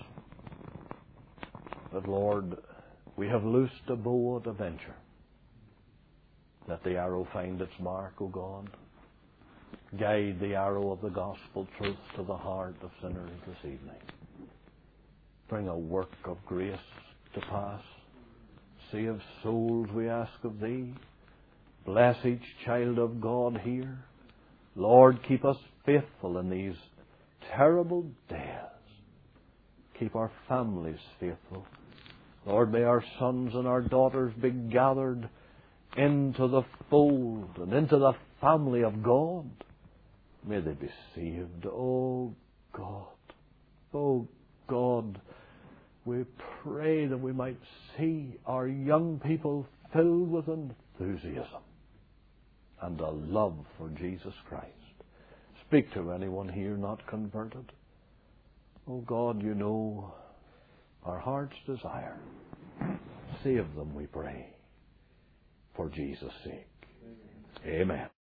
But Lord, we have loosed a bow at a venture. Let the arrow find its mark, O God. Guide the arrow of the gospel truth to the heart of sinners this evening. Bring a work of grace to pass. Save souls, we ask of Thee. Bless each child of God here. Lord, keep us faithful in these terrible days. Keep our families faithful. Lord, may our sons and our daughters be gathered into the fold and into the family of God. May they be saved. Oh God, oh God, we pray that we might see our young people filled with enthusiasm and a love for Jesus Christ. Speak to anyone here not converted. Oh God, you know our heart's desire. Save them, we pray, for Jesus' sake. Amen.